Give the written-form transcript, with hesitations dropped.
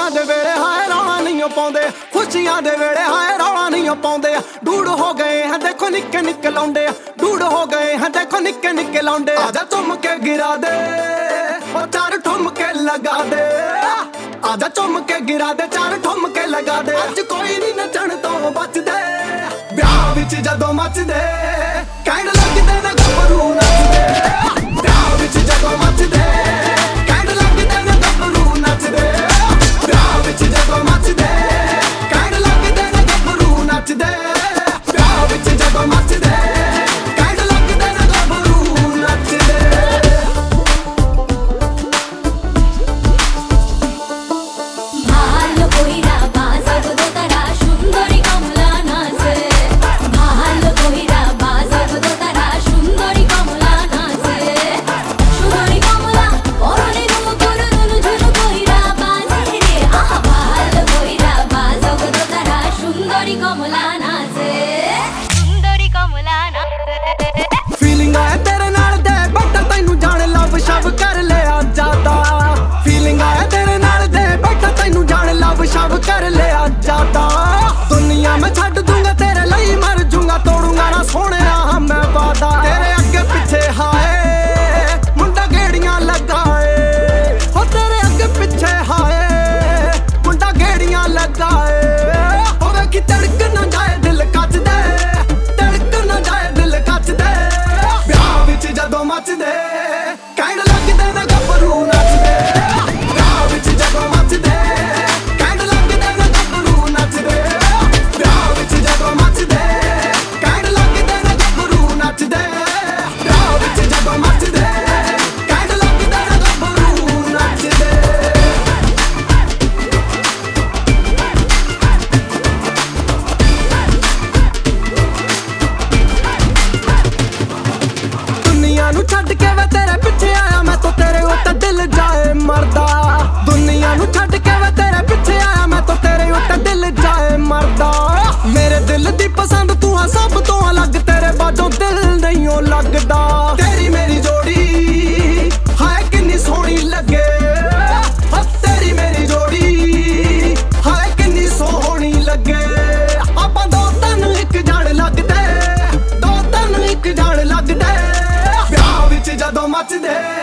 खुशियां दे वेले हाय रौला नहीं पाउंदे, खुशियां दे वेले हाय रौला नहीं पाउंदे। डूड हो गए हैं देखो निक्के निक्के लौंडे, डूड हो गए हैं देखो निक्के निक्के लौंडे। आजा चुम के गिरा दे ओ चार ठुमके लगा दे, आजा चुम के गिरा दे चार ठुमके लगा दे। अज कोई नहीं नचण तो बचदे, ब्याह विच जदों मचदे कैंड लगदे ने गभरू नचदे। ब्याह विच जदों मचदे कैंड लगदे ने गभरू नचदे। ब्याह विच जदों मचदे कैंड लगदे ने गभरू नचदे। ब्याह विच जदों मचदे कैंड लगदे ने गभरू नचदे। ভালো কইরা বাজাব দোতারা সুন্দরী কমলা নাচে, ভালো কইরা বাজাব দোতারা সুন্দরী কমলা নাচে। সুন্দরী কমলা পরনে রুমু করু নুনু ঝুনু কইরা বাজে রে, আহা ভালো কইরা বাজাব দোতারা সুন্দরী কমলা নাচে, সুন্দরী কমলা নাচে। फीलिंग आया तेरे नाल दे बैठा तैनू जान लव शव कर लिया जाता। फीलिंग आया तेरे नाल दे बैठा तैनू जान लव शव कर लिया जाता। दुनिया में छड्ड दूंगा तेरे लिए मर जूंगा, तोड़ूंगा ना सोने मैं वादा। तेरे अगे पीछे हाय मुंडा गेड़ियां लगाए, हो तेरे अगे पीछे हाय मुंडा गेड़ियां लगाए। होवे कि तड़क ना जाए दिल कच दे, तड़क ना जाए दिल कच दे। ब्याह विच जदों मचदे कैंड लगदे ने गभरू नचदे। ब्याह विच जदों मचदे कैंड लगदे ने गभरू नचदे। ब्याह विच जदों मचदे कैंड लगदे ने गभरू नचदे। ब्याह विच जदों मचदे कैंड लगदे ने गभरू नचदे। दुनिया नू छड्ड के वे तेरे पिछे आया मैं तो तेरे उत्ते दिल जाए मरदा। दुनिया नू छड्ड के वे तेरे पिछे आया मैं तो तेरे उत्ते दिल जाए मरदा। मेरे दिल दी पसंद तू आ सब तो अलग, तेरे बाजों दिल नहीं ओ लगदा। तेरी मेरी जोड़ी हाय किन्नी सोहनी लगे, हो तेरी मेरी जोड़ी हाय किन्नी सोहनी लगे। आपां दो तन इक जण लगदे, दो तन इक जण लगदे। ब्याह विच जदों मचदे